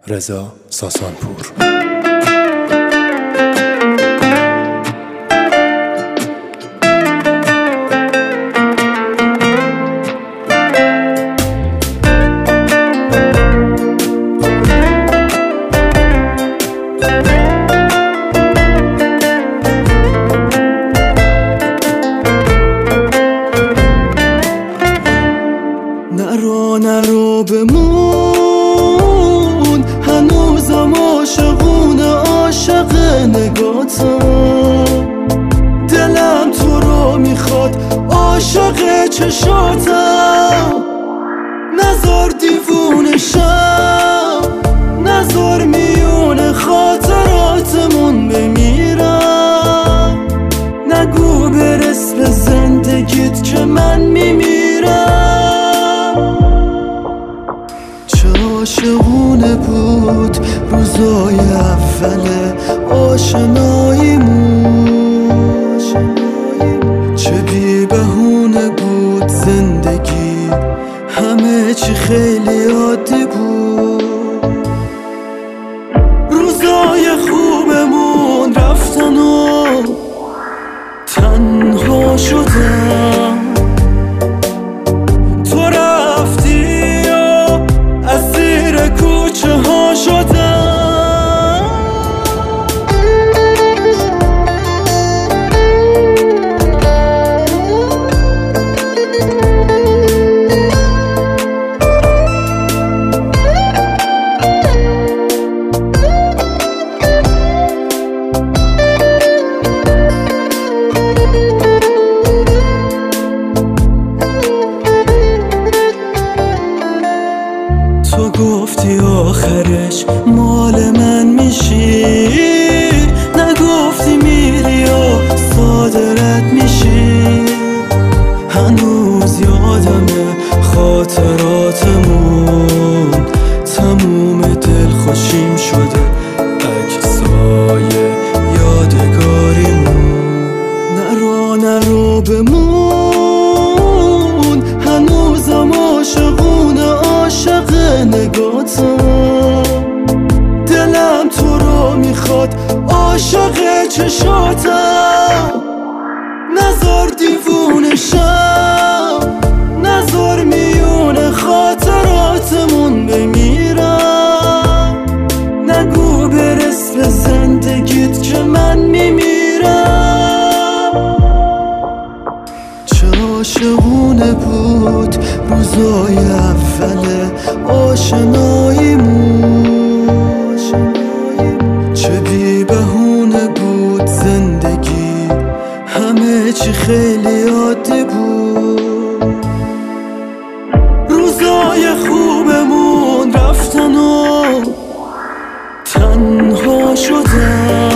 رضا ساسانپور. نرو بمون، هنوزم عاشق نگاتم. دلم تو رو میخواد، عاشق چشاتم. نزار دیوونشم، نزار میون خاطراتمون بمیرم. نگو برس به زندگیت که من میمیرم. عاشقونه بود روزای اول آشناییمون، چه بی بهونه بود زندگی، همه چی خیلی عادی بود. روزای خوبمون رفتن و تنها شدم. تو رفتی اسیر کوچه ها شدم. تو گفتی آخرش مال من میشی، نگفتی میری و صادرت میشی. هنوز یادمه خاطراتمون، تموم دل خوشیم شده عکسای یادگاریمون. نرو بمون، هنوزم عاشق نگاتم. دلم تو رو میخواد، عاشق چشاتم. نزار دیوونشم، نزار میون خاطراتمون بمیرم. نگو برس به زندگیت که من میمیرم. چه عاشقونه بود روزای اول آشناییمون، چه بی بهونه بود زندگی، همه چی خیلی عادی بود. روزای خوبمون رفتن و تنها شدم.